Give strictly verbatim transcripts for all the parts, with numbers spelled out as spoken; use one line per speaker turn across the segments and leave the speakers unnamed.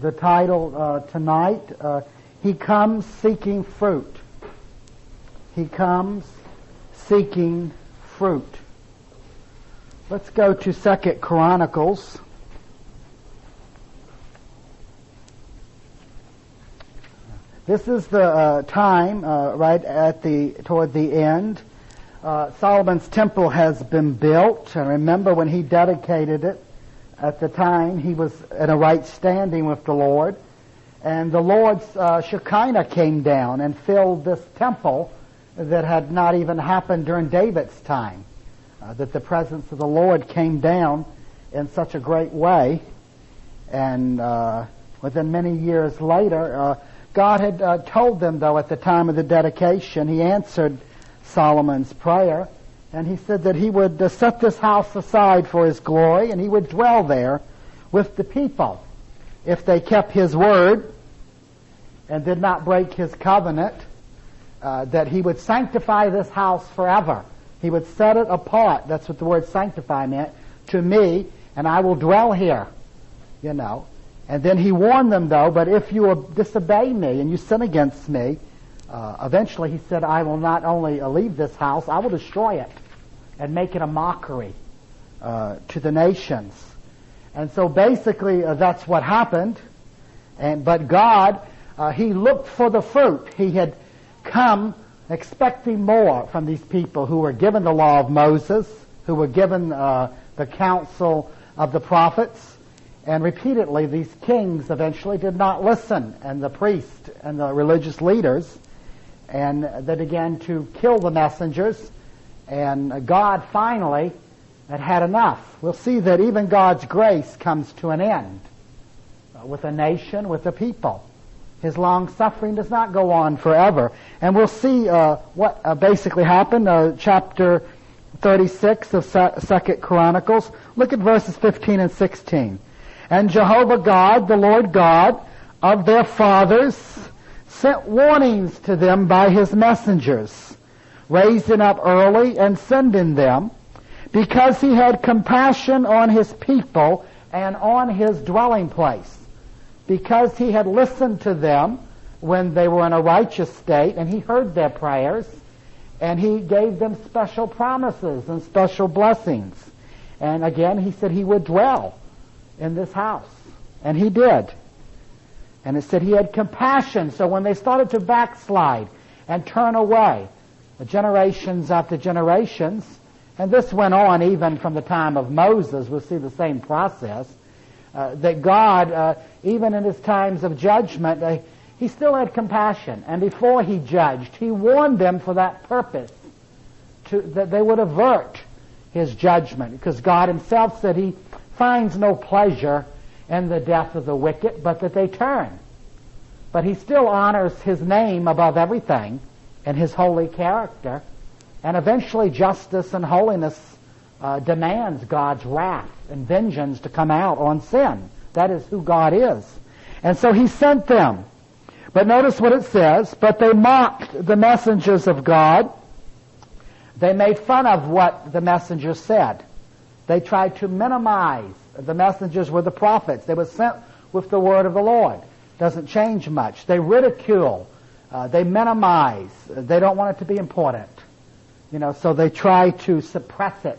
the title uh, tonight, uh, He Comes Seeking Fruit. He comes seeking fruit. Let's go to Second Chronicles. This is the uh, time uh, right at the toward the end. Uh, Solomon's temple has been built, and remember when he dedicated it, at the time he was in a right standing with the Lord, and the Lord's uh, Shekinah came down and filled this temple that had not even happened during David's time. Uh, that the presence of the Lord came down in such a great way, and uh, within many years later, uh, God had uh, told them, though, at the time of the dedication, He answered Solomon's prayer, and He said that He would uh, set this house aside for His glory, and He would dwell there with the people if they kept His word and did not break His covenant, uh, that He would sanctify this house forever. He would set it apart. That's what the word sanctify meant, to me, and I will dwell here, you know. And then He warned them, though, but if you disobey me and you sin against me, uh, eventually He said, I will not only leave this house, I will destroy it and make it a mockery uh, to the nations. And so basically uh, that's what happened. And But God, uh, He looked for the fruit. He had come expecting more from these people who were given the law of Moses, who were given uh, the counsel of the prophets, and repeatedly these kings eventually did not listen, and the priests and the religious leaders, and they began to kill the messengers, and God finally had had enough. We'll see that even God's grace comes to an end uh, with a nation, with a people. His long-suffering does not go on forever. And we'll see uh, what uh, basically happened. Uh, chapter thirty-six of Second Chronicles. Look at verses fifteen and sixteen. And Jehovah God, the Lord God of their fathers, sent warnings to them by His messengers, raising up early and sending them, because He had compassion on His people and on His dwelling place. Because He had listened to them when they were in a righteous state, and He heard their prayers, and He gave them special promises and special blessings. And again, He said He would dwell in this house. And He did. And it said He had compassion. So when they started to backslide and turn away, generations after generations, and this went on even from the time of Moses, we'll see the same process, Uh, that God, uh, even in His times of judgment, uh, He still had compassion. And before He judged, He warned them for that purpose, to, that they would avert His judgment. Because God Himself said He finds no pleasure in the death of the wicked, but that they turn. But He still honors His name above everything and His holy character. And eventually justice and holiness Uh, demands God's wrath and vengeance to come out on sin. That is who God is. And so He sent them. But notice what it says, but they mocked the messengers of God. They made fun of what the messengers said. They tried to minimize. The messengers were the prophets. They were sent with the word of the Lord. Doesn't change much. They ridicule. Uh, they minimize. They don't want it to be important. You know, so they try to suppress it.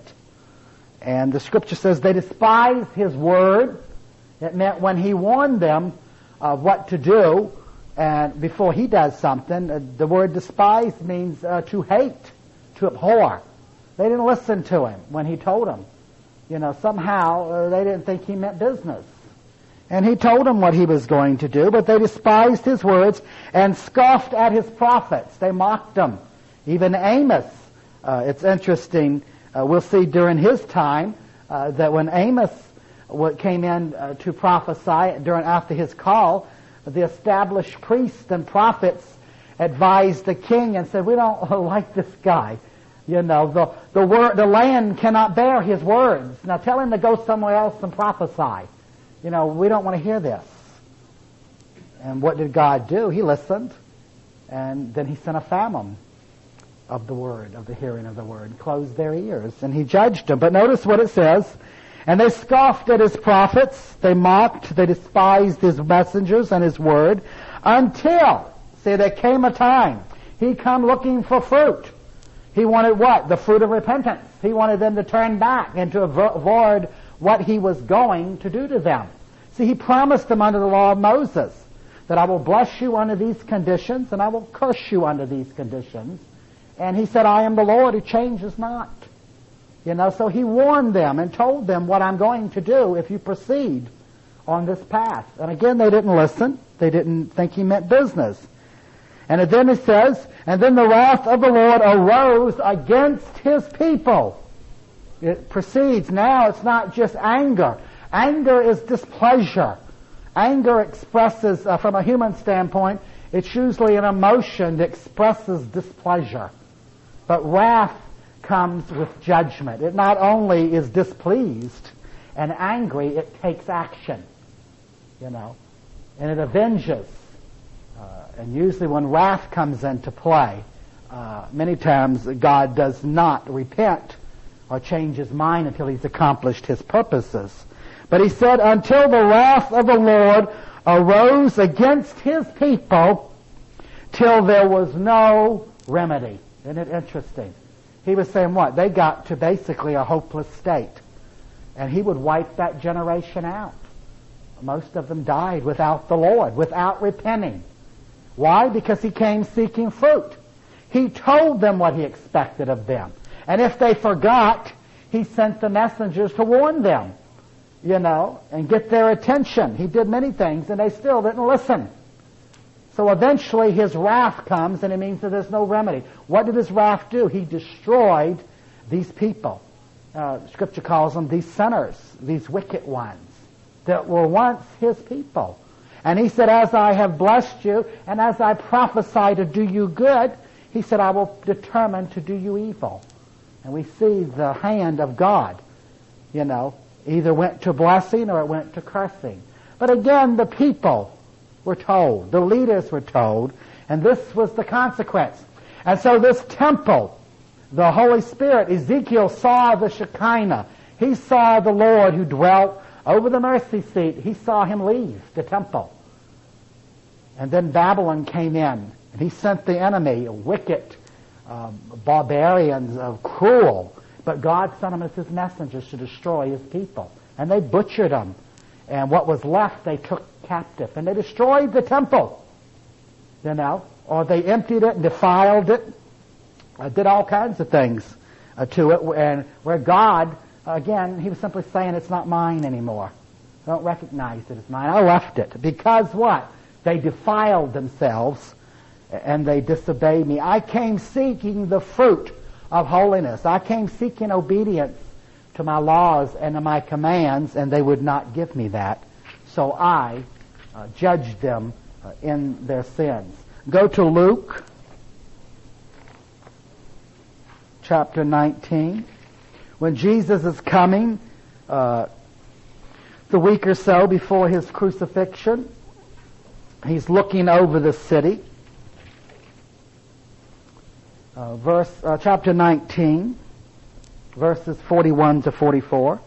And the Scripture says they despised His word. It meant when He warned them of what to do, and before He does something, uh, the word despise means uh, to hate, to abhor. They didn't listen to Him when He told them. You know, somehow uh, they didn't think He meant business. And He told them what He was going to do, but they despised His words and scoffed at His prophets. They mocked them. Even Amos, uh, it's interesting. Uh, we'll see during his time uh, that when Amos w- came in uh, to prophesy during after his call, the established priests and prophets advised the king and said, "We don't like this guy. You know, the the word, the land cannot bear his words. Now tell him to go somewhere else and prophesy. You know, we don't want to hear this." And what did God do? He listened, and then He sent a famine of the word, of the hearing of the word, closed their ears, and He judged them. But notice what it says, And they scoffed at his prophets, they mocked, they despised his messengers and his word, until, see, there came a time, he come looking for fruit. He wanted what? The fruit of repentance. He wanted them to turn back and to avoid what he was going to do to them. See, he promised them under the law of Moses that I will bless you under these conditions and I will curse you under these conditions. And he said, I am the Lord who changes not. You know, so he warned them and told them what I'm going to do if you proceed on this path. And again, they didn't listen. They didn't think he meant business. And then it says, and then the wrath of the Lord arose against his people. It proceeds. Now it's not just anger. Anger is displeasure. Anger expresses, uh, from a human standpoint, it's usually an emotion that expresses displeasure. But wrath comes with judgment. It not only is displeased and angry, it takes action, you know, and it avenges. Uh, and usually when wrath comes into play, uh, many times God does not repent or change his mind until he's accomplished his purposes. But he said, until the wrath of the Lord arose against his people, till there was no remedy. Isn't it interesting? He was saying what? They got to basically a hopeless state. And he would wipe that generation out. Most of them died without the Lord, without repenting. Why? Because he came seeking fruit. He told them what he expected of them. And if they forgot, he sent the messengers to warn them, you know, and get their attention. He did many things, and they still didn't listen. So eventually his wrath comes, and it means that there's no remedy. What did his wrath do? He destroyed these people. Uh, Scripture calls them these sinners, these wicked ones that were once his people. And he said, as I have blessed you, and as I prophesy to do you good, he said, I will determine to do you evil. And we see the hand of God, you know, either went to blessing or it went to cursing. But again, the people were told, the leaders were told, and this was the consequence. And so this temple, the Holy Spirit, Ezekiel saw the Shekinah. He saw the Lord who dwelt over the mercy seat. He saw him leave the temple. And then Babylon came in, and he sent the enemy, wicked um, barbarians, uh, cruel. But God sent them as his messengers to destroy his people. And they butchered them. And what was left they took captive. And they destroyed the temple, you know, or they emptied it and defiled it, uh, did all kinds of things uh, to it. And where God, again, he was simply saying, it's not mine anymore. I don't recognize it as mine. I left it. Because what? They defiled themselves and they disobeyed me. I came seeking the fruit of holiness. I came seeking obedience to my laws and to my commands, and they would not give me that. So I uh, judged them uh, in their sins. Go to Luke chapter nineteen. When Jesus is coming, uh, the week or so before his crucifixion, he's looking over the city. Uh, verse uh, chapter nineteen, verses forty-one to forty-four.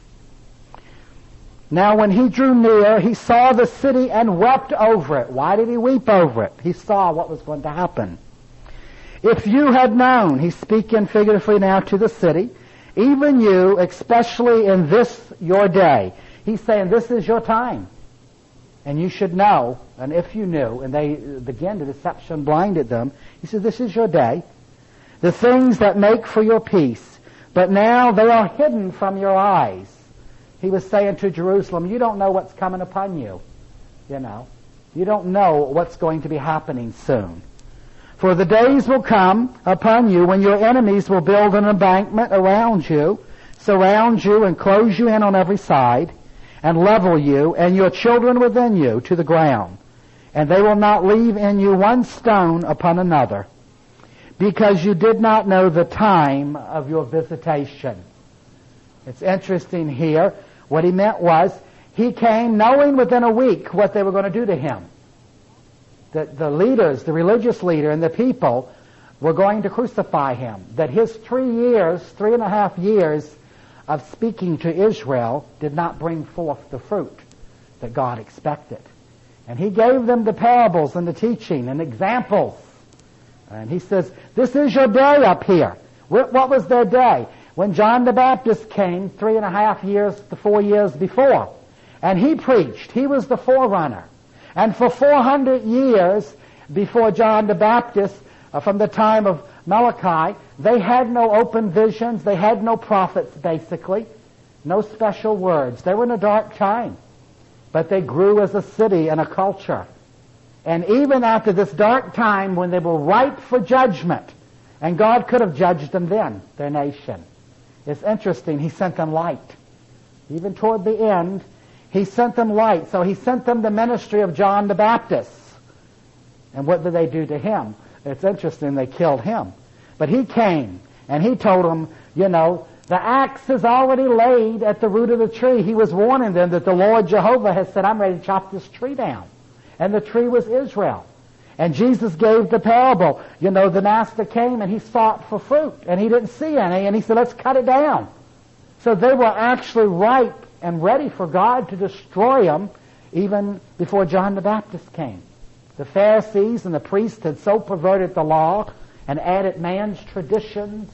Now when he drew near, he saw the city and wept over it. Why did he weep over it? He saw what was going to happen. If you had known, he's speaking figuratively now to the city, even you, especially in this your day. He's saying this is your time. And you should know, and if you knew, and they, again, the deception blinded them, he says, this is your day. The things that make for your peace, but now they are hidden from your eyes. He was saying to Jerusalem, you don't know what's coming upon you. You know, you don't know what's going to be happening soon. For the days will come upon you when your enemies will build an embankment around you, surround you and close you in on every side, and level you and your children within you to the ground. And they will not leave in you one stone upon another, because you did not know the time of your visitation. It's interesting here. What he meant was, he came knowing within a week what they were going to do to him. That the leaders, the religious leader and the people were going to crucify him. That his three years, three and a half years of speaking to Israel did not bring forth the fruit that God expected. And he gave them the parables and the teaching and examples. And he says, this is your day up here. What was their day? When John the Baptist came three and a half years to four years before. And he preached. He was the forerunner. And for four hundred years before John the Baptist, uh, from the time of Malachi, they had no open visions. They had no prophets, basically. No special words. They were in a dark time. But they grew as a city and a culture. And even after this dark time, when they were ripe for judgment, and God could have judged them then, their nation. It's interesting, he sent them light. Even toward the end, he sent them light. So he sent them the ministry of John the Baptist. And what did they do to him? It's interesting, they killed him. But he came, and he told them, you know, the axe is already laid at the root of the tree. He was warning them that the Lord Jehovah has said, I'm ready to chop this tree down. And the tree was Israel. And Jesus gave the parable. You know, the master came and he sought for fruit, and he didn't see any, and he said, let's cut it down. So they were actually ripe and ready for God to destroy them even before John the Baptist came. The Pharisees and the priests had so perverted the law and added man's traditions,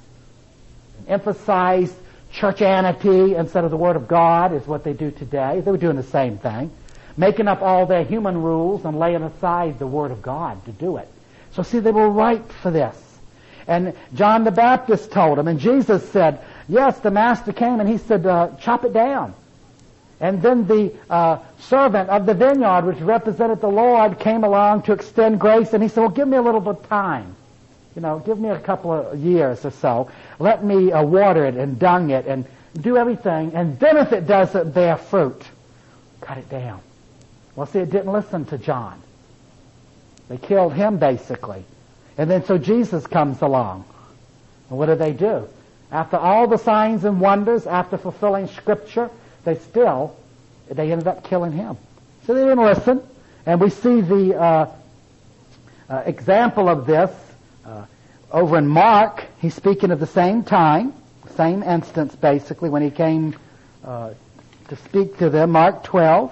emphasized churchianity instead of the Word of God is what they do today. They were doing the same thing, making up all their human rules and laying aside the Word of God to do it. So see, they were ripe for this. And John the Baptist told them, and Jesus said, yes, the master came and he said, uh, chop it down. And then the uh, servant of the vineyard, which represented the Lord, came along to extend grace, and he said, well, give me a little bit of time. You know, give me a couple of years or so. Let me uh, water it and dung it and do everything. And then if it doesn't bear fruit, cut it down. Well, see, it didn't listen to John. They killed him, basically. And then so Jesus comes along. And what do they do? After all the signs and wonders, after fulfilling Scripture, they still, they ended up killing him. So they didn't listen. And we see the uh, uh, example of this uh, over in Mark. He's speaking of the same time, same instance, basically, when he came uh, to speak to them. Mark twelve.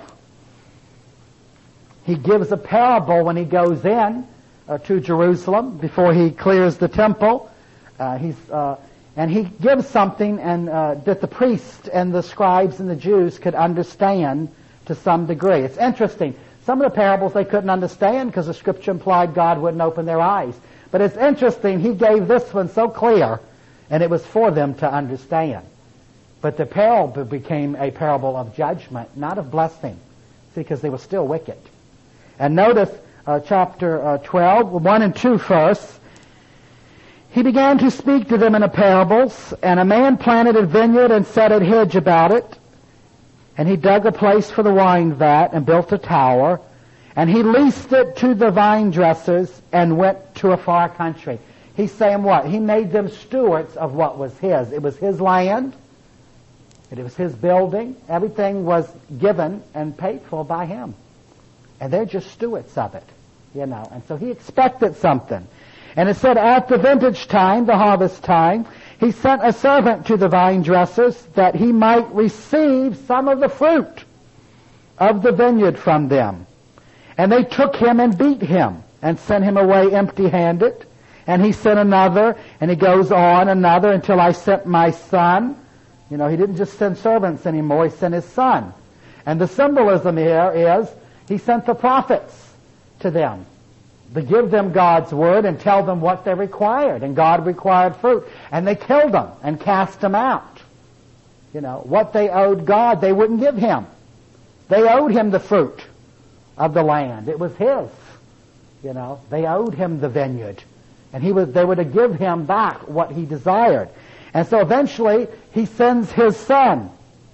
He gives a parable when he goes in uh, to Jerusalem before he clears the temple. Uh, he's uh, and he gives something and uh, that the priests and the scribes and the Jews could understand to some degree. It's interesting. Some of the parables they couldn't understand because the Scripture implied God wouldn't open their eyes. But it's interesting. He gave this one so clear, and it was for them to understand. But the parable became a parable of judgment, not of blessing. See, because they were still wicked. And notice uh, chapter uh, twelve, one and two first. He began to speak to them in a parables, and a man planted a vineyard and set a hedge about it. And he dug a place for the wine vat and built a tower. And he leased it to the vine dressers and went to a far country. He's saying what? He made them stewards of what was his. It was his land. It was his building. Everything was given and paid for by him. And they're just stewards of it, you know. And so he expected something. And it said, at the vintage time, the harvest time, he sent a servant to the vine dressers that he might receive some of the fruit of the vineyard from them. And they took him and beat him and sent him away empty-handed. And he sent another, and he goes on another until I sent my son. You know, he didn't just send servants anymore, he sent his son. And the symbolism here is he sent the prophets to them to give them God's word and tell them what they required. And God required fruit. And they killed them and cast them out. You know, what they owed God, they wouldn't give him. They owed him the fruit of the land. It was his. You know, they owed him the vineyard. And he was, they were to give him back what he desired. And so eventually he sends his son.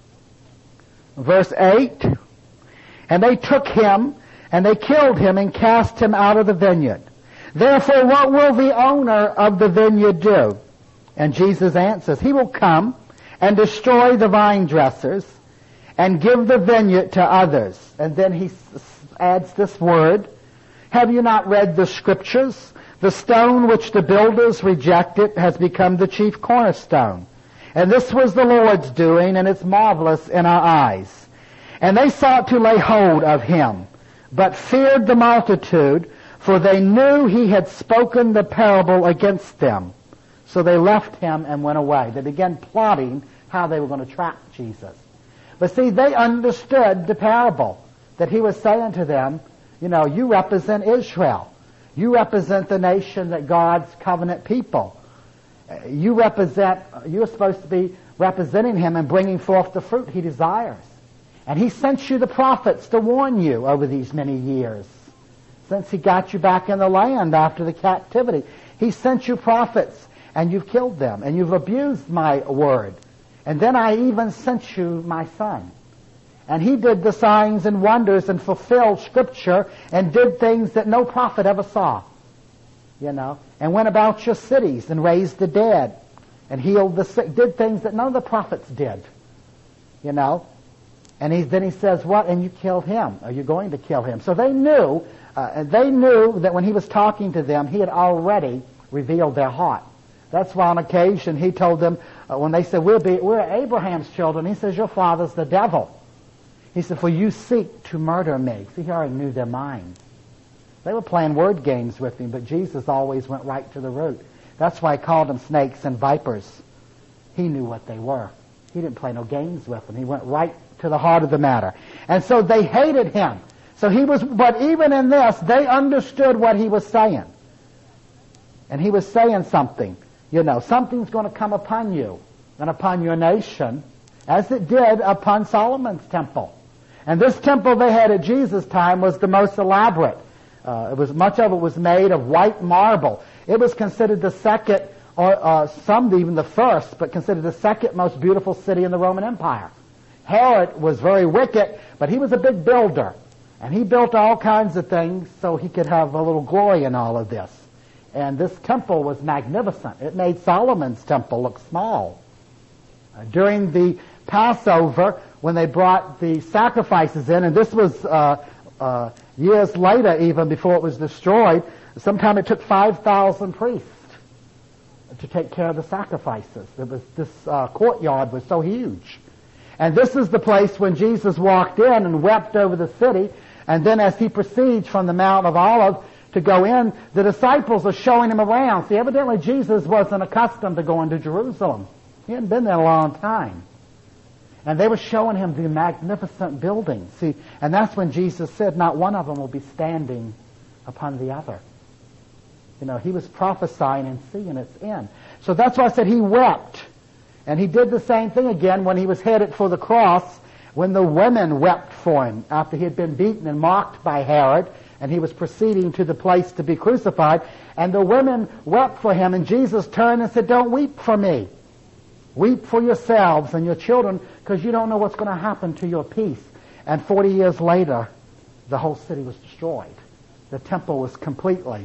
Verse eight. And they took him, and they killed him and cast him out of the vineyard. Therefore, what will the owner of the vineyard do? And Jesus answers, he will come and destroy the vine dressers and give the vineyard to others. And then he adds this word, have you not read the Scriptures? The stone which the builders rejected has become the chief cornerstone. And this was the Lord's doing, and it's marvelous in our eyes. And they sought to lay hold of him, but feared the multitude, for they knew he had spoken the parable against them. So they left him and went away. They began plotting how they were going to trap Jesus. But see, they understood the parable, that he was saying to them, you know, you represent Israel. You represent the nation, that God's covenant people. You represent, you're supposed to be representing him and bringing forth the fruit he desires. And he sent you the prophets to warn you over these many years. Since he got you back in the land after the captivity, he sent you prophets, and you've killed them, and you've abused my word. And then I even sent you my son. And he did the signs and wonders and fulfilled Scripture and did things that no prophet ever saw. You know, and went about your cities and raised the dead and healed the sick, did things that none of the prophets did. You know, and he, then he says, what? And you killed him. Are you going to kill him? So they knew, uh, and they knew that when he was talking to them, he had already revealed their heart. That's why on occasion he told them, uh, when they said, we're, be, we're Abraham's children, he says, your father's the devil. He said, for you seek to murder me. See, he already knew their minds. They were playing word games with him, but Jesus always went right to the root. That's why he called them snakes and vipers. He knew what they were. He didn't play no games with them. He went right to the heart of the matter. And so they hated him. So he was, but even in this, they understood what he was saying. And he was saying something. You know, something's going to come upon you and upon your nation, as it did upon Solomon's temple. And this temple they had at Jesus' time was the most elaborate. Uh, it was much of it was made of white marble. It was considered the second, or uh, some even the first, but considered the second most beautiful city in the Roman Empire. Herod was very wicked, but he was a big builder, and he built all kinds of things so he could have a little glory in all of this. And this temple was magnificent. It made Solomon's temple look small. Uh, during the Passover, when they brought the sacrifices in, and this was uh, uh, years later, even before it was destroyed, sometime it took five thousand priests to take care of the sacrifices. It was, this uh, courtyard was so huge. And this is the place when Jesus walked in and wept over the city, and then as he proceeds from the Mount of Olives to go in, the disciples are showing him around. See, evidently Jesus wasn't accustomed to going to Jerusalem. He hadn't been there a long time. And they were showing him the magnificent buildings. See, and that's when Jesus said, not one of them will be standing upon the other. You know, he was prophesying and seeing its end. So that's why I said he wept. And he did the same thing again when he was headed for the cross, when the women wept for him after he had been beaten and mocked by Herod, and he was proceeding to the place to be crucified. And the women wept for him, and Jesus turned and said, don't weep for me. Weep for yourselves and your children, because you don't know what's going to happen to your peace. And forty years later, the whole city was destroyed. The temple was completely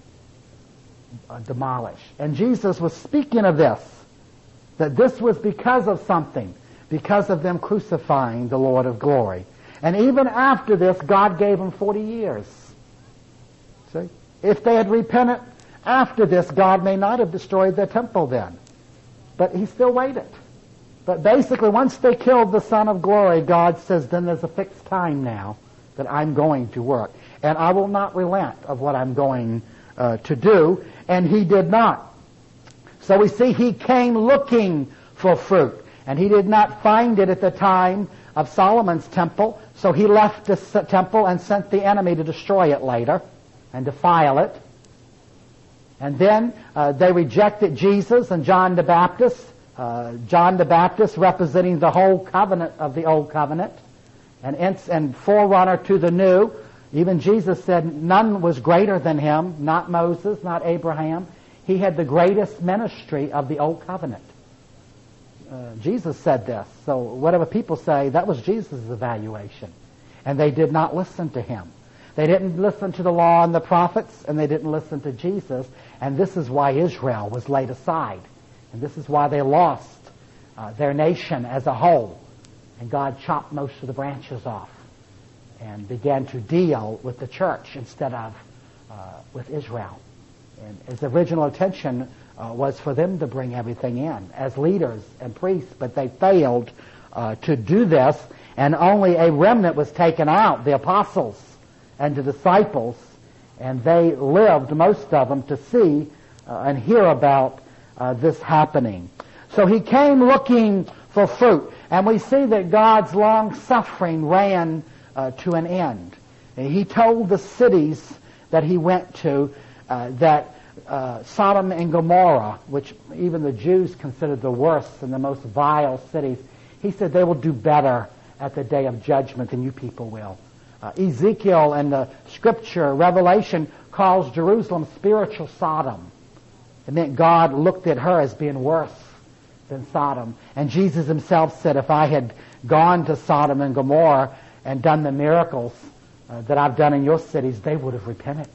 uh, demolished. And Jesus was speaking of this, that this was because of something, because of them crucifying the Lord of glory. And even after this, God gave them forty years. See? If they had repented after this, God may not have destroyed their temple then. But he still waited. But basically, once they killed the Son of Glory, God says, then there's a fixed time now that I'm going to work. And I will not relent of what I'm going uh, to do. And he did not. So we see he came looking for fruit. And he did not find it at the time of Solomon's temple. So he left the temple and sent the enemy to destroy it later and defile it. And then uh, they rejected Jesus and John the Baptist. Uh, John the Baptist representing the whole covenant of the old covenant and, and forerunner to the new. Even Jesus said none was greater than him, not Moses, not Abraham. He had the greatest ministry of the old covenant. Uh, Jesus said this. So whatever people say, that was Jesus' evaluation. And they did not listen to him. They didn't listen to the law and the prophets, and they didn't listen to Jesus. And this is why Israel was laid aside. And this is why they lost uh, their nation as a whole. And God chopped most of the branches off and began to deal with the church instead of uh, with Israel. And his original intention uh, was for them to bring everything in as leaders and priests, but they failed uh, to do this, and only a remnant was taken out, the apostles and the disciples, and they lived, most of them, to see uh, and hear about uh, this happening. So he came looking for fruit, and we see that God's long suffering ran uh, to an end. And he told the cities that he went to uh, that uh, Sodom and Gomorrah, which even the Jews considered the worst and the most vile cities, he said they will do better at the day of judgment than you people will. Uh, Ezekiel and the scripture, Revelation, calls Jerusalem spiritual Sodom. It meant God looked at her as being worse than Sodom. And Jesus himself said, if I had gone to Sodom and Gomorrah and done the miracles uh, that I've done in your cities, they would have repented.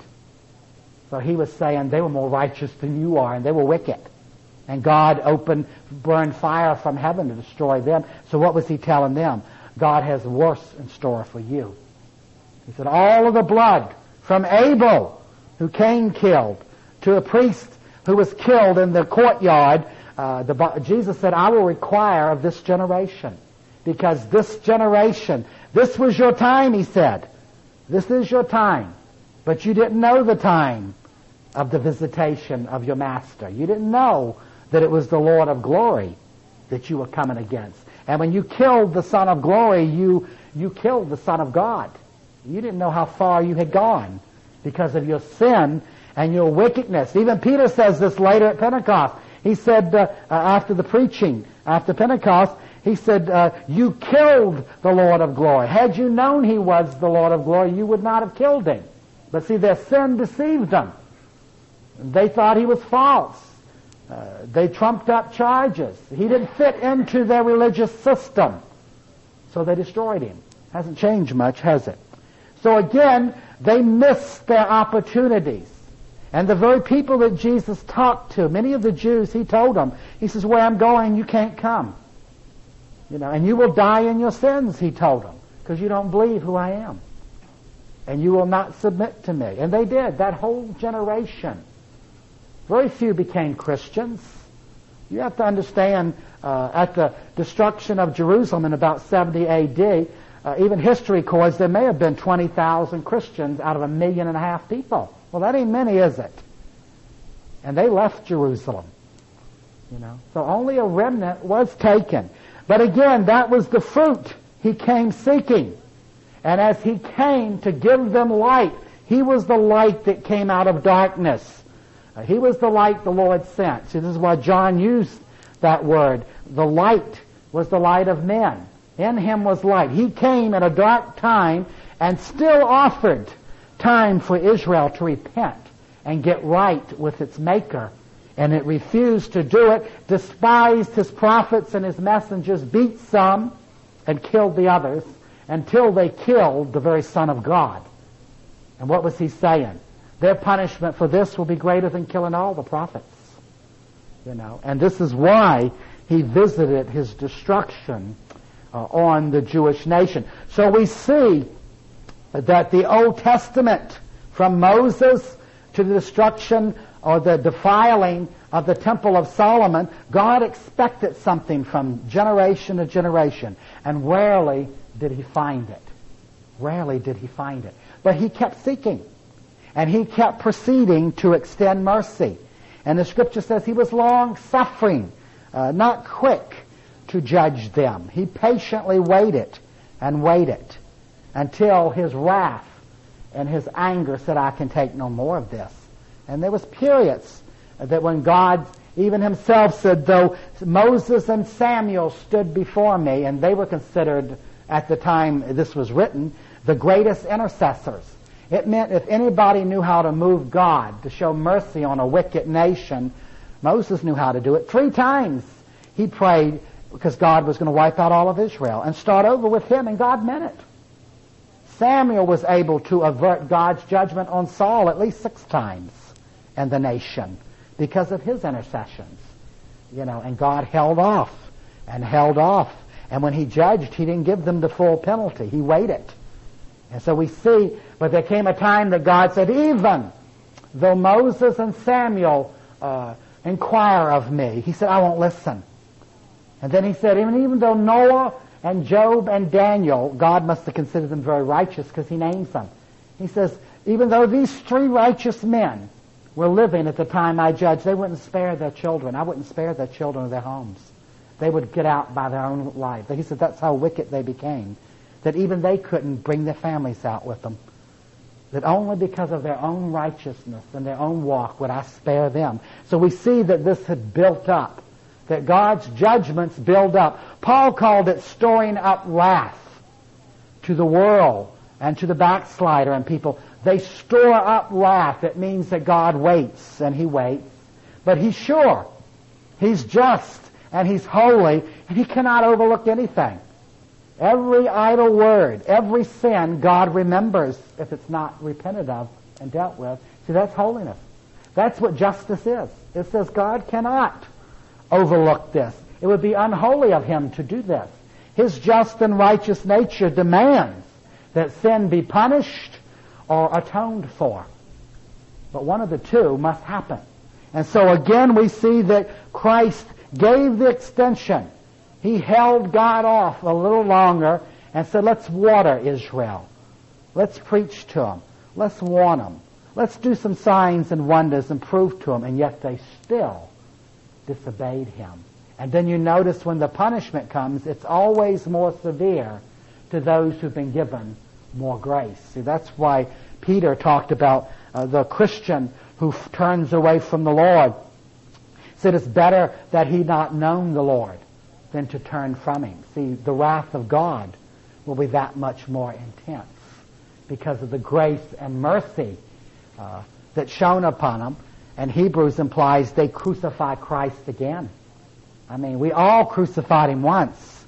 So he was saying they were more righteous than you are, and they were wicked. And God opened, burned fire from heaven to destroy them. So what was he telling them? God has worse in store for you. He said, all of the blood from Abel, who Cain killed, to a priest who was killed in the courtyard, uh, the, Jesus said, I will require of this generation. Because this generation, this was your time, he said. This is your time. But you didn't know the time of the visitation of your master. You didn't know that it was the Lord of glory that you were coming against. And when you killed the Son of glory, you, you killed the Son of God. You didn't know how far you had gone because of your sin and your wickedness. Even Peter says this later at Pentecost. He said, uh, uh, after the preaching, after Pentecost, he said, uh, you killed the Lord of glory. Had you known he was the Lord of glory, you would not have killed him. But see, their sin deceived them. They thought he was false. Uh, they trumped up charges. He didn't fit into their religious system. So they destroyed him. Hasn't changed much, has it? So again, they missed their opportunities. And the very people that Jesus talked to, many of the Jews, he told them, he says, where I'm going, you can't come. You know, and you will die in your sins, he told them, because you don't believe who I am. And you will not submit to me. And they did, that whole generation. Very few became Christians. You have to understand, uh, at the destruction of Jerusalem in about seventy A D, uh, even history records there may have been twenty thousand Christians out of a million and a half people. Well, that ain't many, is it? And they left Jerusalem. You know, so only a remnant was taken. But again, that was the fruit he came seeking. And as he came to give them light, he was the light that came out of darkness. Uh, he was the light the Lord sent. See, this is why John used that word. The light was the light of men. In him was light. He came at a dark time and still offered time for Israel to repent and get right with its Maker. And it refused to do it, despised his prophets and his messengers, beat some and killed the others, until they killed the very Son of God. And what was he saying? Their punishment for this will be greater than killing all the prophets. You know, and this is why he visited his destruction uh, on the Jewish nation. So we see that the Old Testament, from Moses to the destruction or the defiling of the Temple of Solomon, God expected something from generation to generation, and rarely did he find it. Rarely did he find it. But he kept seeking, and he kept proceeding to extend mercy. And the Scripture says he was long-suffering, uh, not quick to judge them. He patiently waited and waited until his wrath and his anger said, I can take no more of this. And there was periods that when God even himself said, though Moses and Samuel stood before me, and they were considered at the time this was written, the greatest intercessors. It meant if anybody knew how to move God to show mercy on a wicked nation, Moses knew how to do it. Three times he prayed because God was going to wipe out all of Israel and start over with him, and God meant it. Samuel was able to avert God's judgment on Saul at least six times and the nation because of his intercessions. You know, and God held off and held off. And when he judged, he didn't give them the full penalty. He waited. And so we see, but there came a time that God said, even though Moses and Samuel uh, inquire of me. He said, I won't listen. And then he said, even, even though Noah and Job and Daniel, God must have considered them very righteous because he names them. He says, even though these three righteous men were living at the time I judged, they wouldn't spare their children. I wouldn't spare their children or their homes. They would get out by their own life. He said that's how wicked they became, that even they couldn't bring their families out with them. That only because of their own righteousness and their own walk would I spare them. So we see that this had built up, that God's judgments build up. Paul called it storing up wrath to the world and to the backslider and people. They store up wrath. It means that God waits, and he waits. But he's sure. He's just, and he's holy, and he cannot overlook anything. Every idle word, every sin, God remembers if it's not repented of and dealt with. See, that's holiness. That's what justice is. It says God cannot overlook this. It would be unholy of him to do this. His just and righteous nature demands that sin be punished or atoned for. But one of the two must happen. And so again we see that Christ gave the extension. He held God off a little longer and said, let's water Israel. Let's preach to them. Let's warn them. Let's do some signs and wonders and prove to them. And yet they still disobeyed him. And then you notice when the punishment comes, it's always more severe to those who've been given more grace. See, that's why Peter talked about uh, the Christian who f- turns away from the Lord. He said it's better that he not known the Lord than to turn from him. See, the wrath of God will be that much more intense because of the grace and mercy uh, that's shown upon them. And Hebrews implies they crucify Christ again. I mean, we all crucified him once.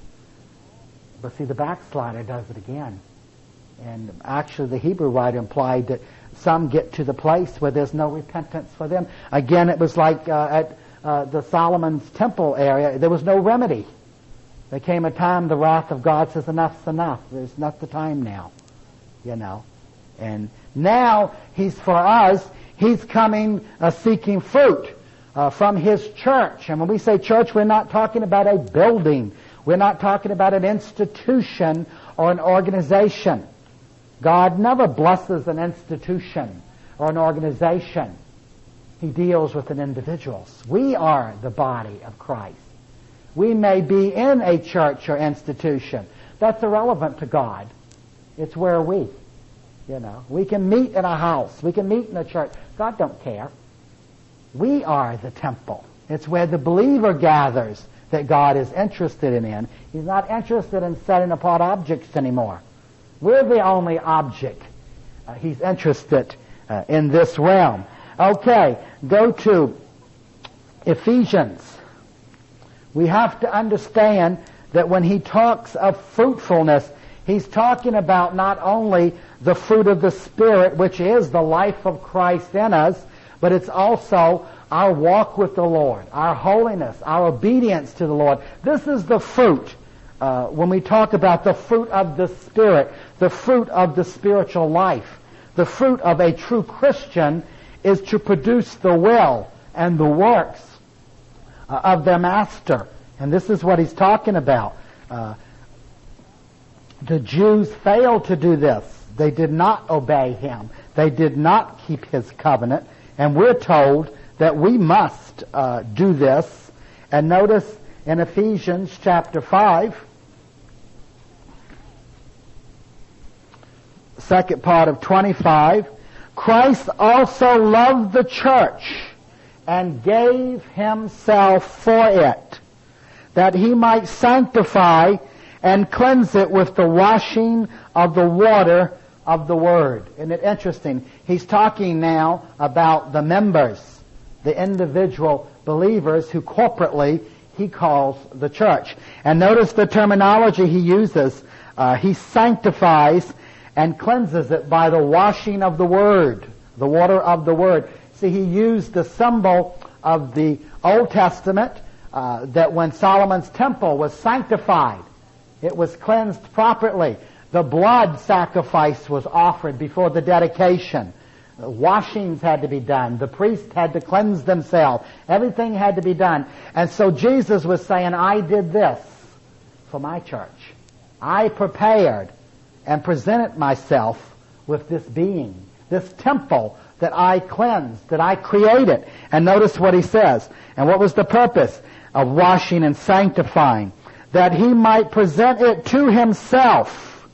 But see, the backslider does it again. And actually the Hebrew writer implied that some get to the place where there's no repentance for them. Again, it was like uh, at uh, the Solomon's temple area, there was no remedy. There came a time the wrath of God says enough's enough. There's not the time now, you know. And now he's for us, he's coming uh, seeking fruit uh, from his church. And when we say church, we're not talking about a building. We're not talking about an institution or an organization. God never blesses an institution or an organization. He deals with an individual. We are the body of Christ. We may be in a church or institution. That's irrelevant to God. It's where we, you know. We can meet in a house. We can meet in a church. God don't care. We are the temple. It's where the believer gathers that God is interested in. He's not interested in setting apart objects anymore. We're the only object. Uh, he's interested uh, in this realm. Okay, go to Ephesians. We have to understand that when he talks of fruitfulness, he's talking about not only the fruit of the Spirit, which is the life of Christ in us, but it's also our walk with the Lord, our holiness, our obedience to the Lord. This is the fruit. Uh, when we talk about the fruit of the Spirit, the fruit of the spiritual life, the fruit of a true Christian is to produce the will and the works uh, of their master. And this is what he's talking about. Uh, the Jews failed to do this. They did not obey him. They did not keep his covenant. And we're told that we must uh, do this. And notice in Ephesians chapter five, second part of twenty-five, Christ also loved the church and gave himself for it, that he might sanctify and cleanse it with the washing of the water of the Word. Isn't it interesting? He's talking now about the members, the individual believers who corporately he calls the church. And notice the terminology he uses. Uh, he sanctifies and cleanses it by the washing of the Word, the water of the Word. See, he used the symbol of the Old Testament, uh, that when Solomon's temple was sanctified, it was cleansed properly. The blood sacrifice was offered before the dedication. Washings had to be done. The priest had to cleanse themselves. Everything had to be done. And so Jesus was saying, I did this for my church. I prepared and presented myself with this being, this temple that I cleansed, that I created. And notice what he says. And what was the purpose of washing and sanctifying? That he might present it to himself,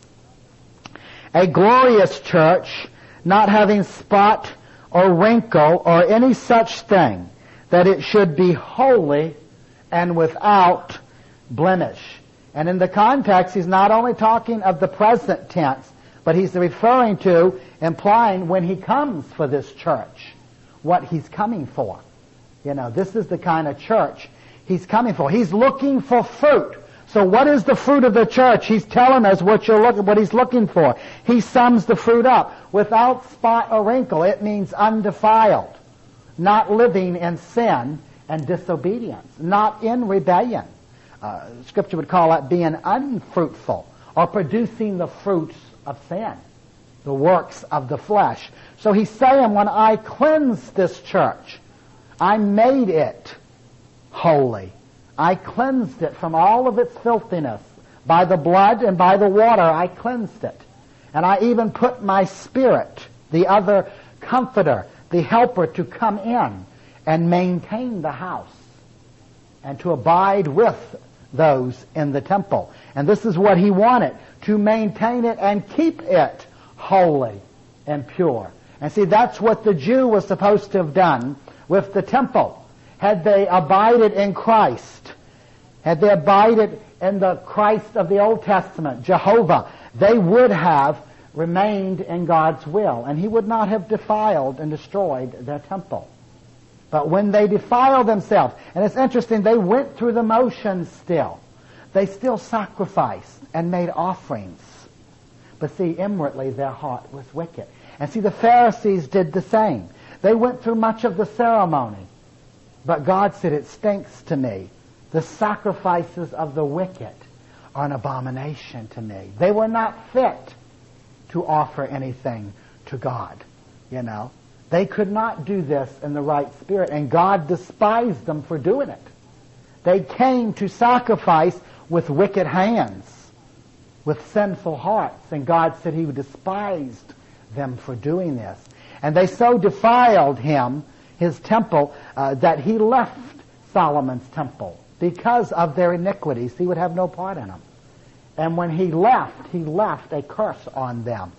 a glorious church, not having spot or wrinkle or any such thing, that it should be holy and without blemish. And in the context, he's not only talking of the present tense, but he's referring to, implying when he comes for this church, what he's coming for. You know, this is the kind of church he's coming for. He's looking for fruit. So what is the fruit of the church? He's telling us what you're looking, what he's looking for. He sums the fruit up. Without spot or wrinkle, it means undefiled, not living in sin and disobedience, not in rebellion. Uh, Scripture would call that being unfruitful or producing the fruits of sin, the works of the flesh. So he's saying, when I cleansed this church, I made it holy. I cleansed it from all of its filthiness. By the blood and by the water, I cleansed it. And I even put my Spirit, the other comforter, the helper, to come in and maintain the house and to abide with those in the temple. And this is what he wanted, to maintain it and keep it holy and pure. And see, that's what the Jew was supposed to have done with the temple. Had they abided in Christ, had they abided in the Christ of the Old Testament, Jehovah, they would have remained in God's will, and he would not have defiled and destroyed their temple. But when they defiled themselves, and it's interesting, they went through the motions still. They still sacrificed and made offerings. But see, inwardly their heart was wicked. And see, the Pharisees did the same. They went through much of the ceremony. But God said, it stinks to me. The sacrifices of the wicked are an abomination to me. They were not fit to offer anything to God, you know. They could not do this in the right spirit, and God despised them for doing it. They came to sacrifice with wicked hands, with sinful hearts, and God said he despised them for doing this. And they so defiled him, his temple, uh, that he left Solomon's temple because of their iniquities. He would have no part in them. And when he left, he left a curse on them.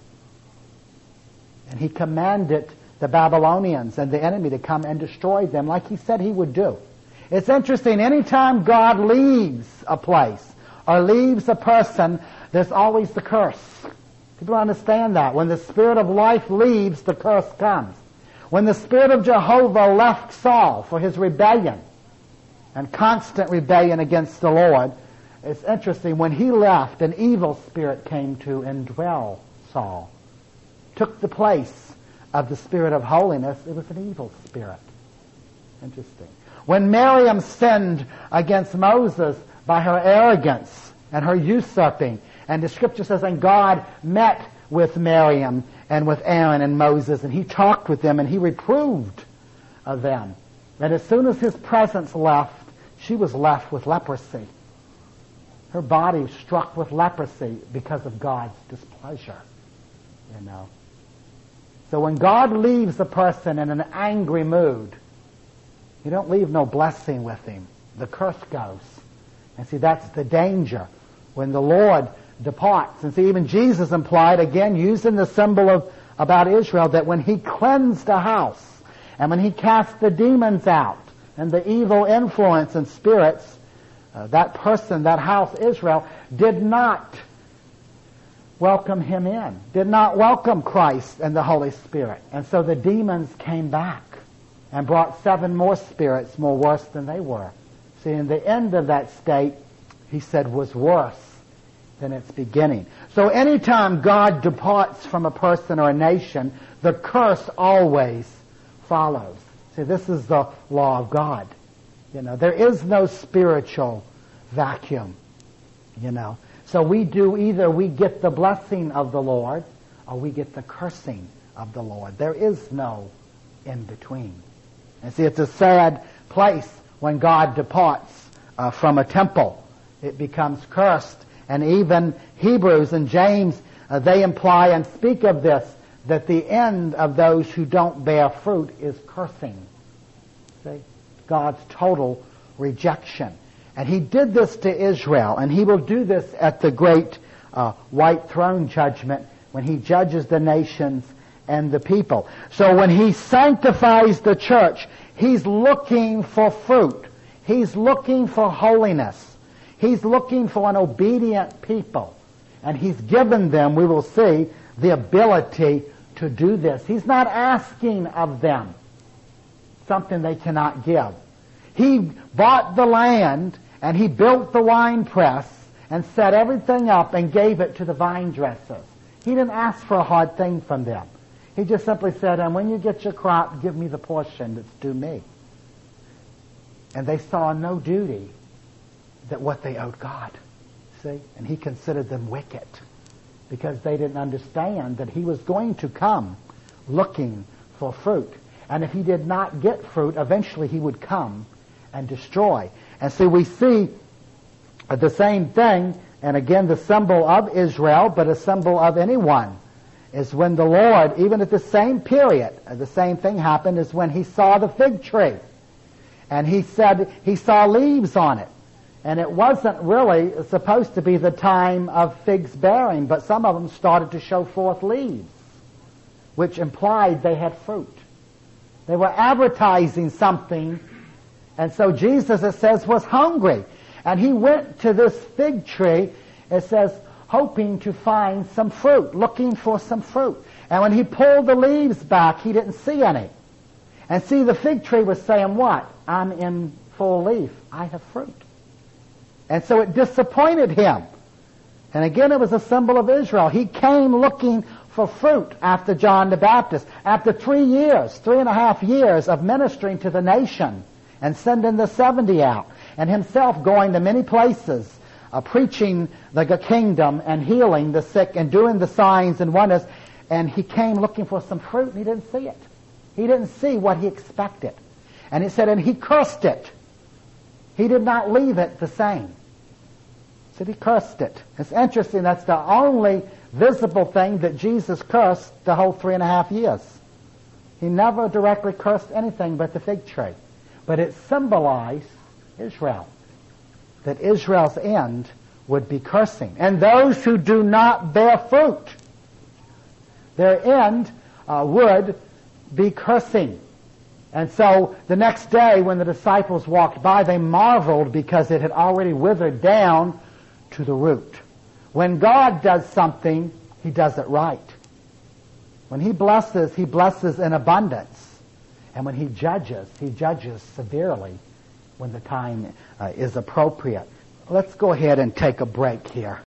And he commanded the Babylonians and the enemy to come and destroy them like he said he would do. It's interesting, anytime God leaves a place or leaves a person, there's always the curse. People understand that. When the Spirit of life leaves, the curse comes. When the Spirit of Jehovah left Saul for his rebellion and constant rebellion against the Lord, it's interesting, when he left, an evil spirit came to indwell Saul, took the place of the Spirit of holiness. It was an evil spirit. Interesting. When Miriam sinned against Moses by her arrogance and her usurping, and the Scripture says, and God met with Miriam and with Aaron and Moses, and he talked with them and he reproved of them. And as soon as his presence left, she was left with leprosy. Her body was struck with leprosy because of God's displeasure, you know. So when God leaves a person in an angry mood, you don't leave no blessing with him. The curse goes. And see, that's the danger when the Lord departs. And see, even Jesus implied, again, using the symbol of about Israel, that when he cleansed a house and when he cast the demons out and the evil influence and spirits, uh, that person, that house, Israel, did not welcome him in, did not welcome Christ and the Holy Spirit. And so the demons came back and brought seven more spirits more worse than they were. See, in the end of that state, he said, was worse than its beginning. So anytime God departs from a person or a nation, the curse always follows. See, this is the law of God. You know, there is no spiritual vacuum, you know. So we do either we get the blessing of the Lord or we get the cursing of the Lord. There is no in between. And see, it's a sad place when God departs uh, from a temple. It becomes cursed. And even Hebrews and James, uh, they imply and speak of this, that the end of those who don't bear fruit is cursing. See? God's total rejection. And he did this to Israel, and he will do this at the great uh, white throne judgment when he judges the nations and the people. So when he sanctifies the church, he's looking for fruit. He's looking for holiness. He's looking for an obedient people. And he's given them, we will see, the ability to do this. He's not asking of them something they cannot give. He bought the land and he built the wine press and set everything up and gave it to the vine dressers. He didn't ask for a hard thing from them. He just simply said, and when you get your crop, give me the portion that's due me. And they saw no duty that what they owed God. See? And he considered them wicked because they didn't understand that he was going to come looking for fruit. And if he did not get fruit, eventually he would come and destroy. And see, we see the same thing, and again the symbol of Israel, but a symbol of anyone, is when the Lord, even at the same period, the same thing happened, is when he saw the fig tree. And he said he saw leaves on it. And it wasn't really supposed to be the time of figs bearing, but some of them started to show forth leaves, which implied they had fruit. They were advertising something, and so Jesus, it says, was hungry. And he went to this fig tree, it says, hoping to find some fruit, looking for some fruit. And when he pulled the leaves back, he didn't see any. And see, the fig tree was saying what? I'm in full leaf. I have fruit. And so it disappointed him. And again, it was a symbol of Israel. He came looking for fruit after John the Baptist. After three years, three and a half years of ministering to the nation and sending the seventy out, and himself going to many places, uh, preaching the kingdom and healing the sick and doing the signs and wonders. And he came looking for some fruit, and he didn't see it. He didn't see what he expected. And he said, and he cursed it. He did not leave it the same. He said he cursed it. It's interesting, that's the only visible thing that Jesus cursed the whole three and a half years. He never directly cursed anything but the fig tree. But it symbolized Israel, that Israel's end would be cursing. And those who do not bear fruit, their end uh, would be cursing. And so the next day when the disciples walked by, they marveled because it had already withered down to the root. When God does something, he does it right. When he blesses, he blesses in abundance. And when he judges, he judges severely when the time uh, is appropriate. Let's go ahead and take a break here.